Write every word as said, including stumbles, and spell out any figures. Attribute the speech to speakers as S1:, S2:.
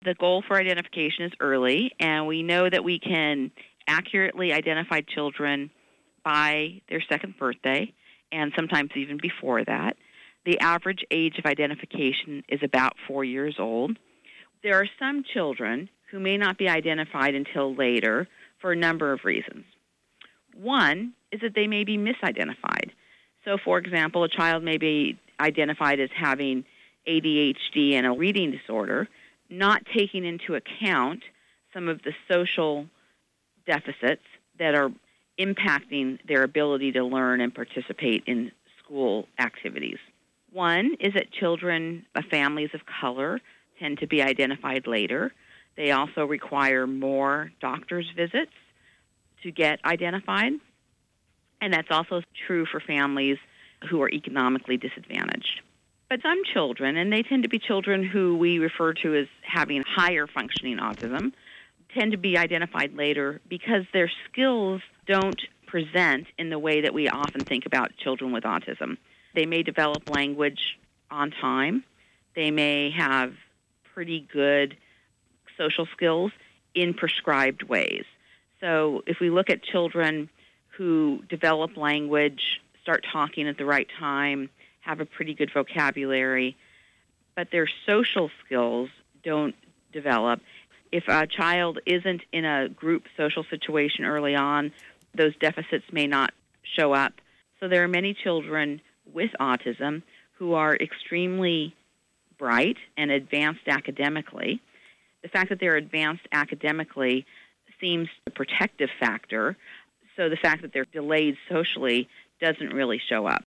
S1: The goal for identification is early, and we know that we can accurately identify children by their second birthday, and sometimes even before that. The average age of identification is about four years old. There are some children who may not be identified until later for a number of reasons. One is that they may be misidentified. So, for example, a child may be identified as having A D H D and a reading disorder, not taking into account some of the social deficits that are impacting their ability to learn and participate in school activities. One is that children of families of color tend to be identified later. They also require more doctor's visits to get identified. And that's also true for families who are economically disadvantaged. But some children, and they tend to be children who we refer to as having higher functioning autism, tend to be identified later because their skills don't present in the way that we often think about children with autism. They may develop language on time. They may have pretty good social skills in prescribed ways. So if we look at children who develop language, start talking at the right time, have a pretty good vocabulary, but their social skills don't develop. If a child isn't in a group social situation early on, those deficits may not show up. So there are many children with autism who are extremely bright and advanced academically. The fact that they're advanced academically seems a protective factor, so the fact that they're delayed socially doesn't really show up.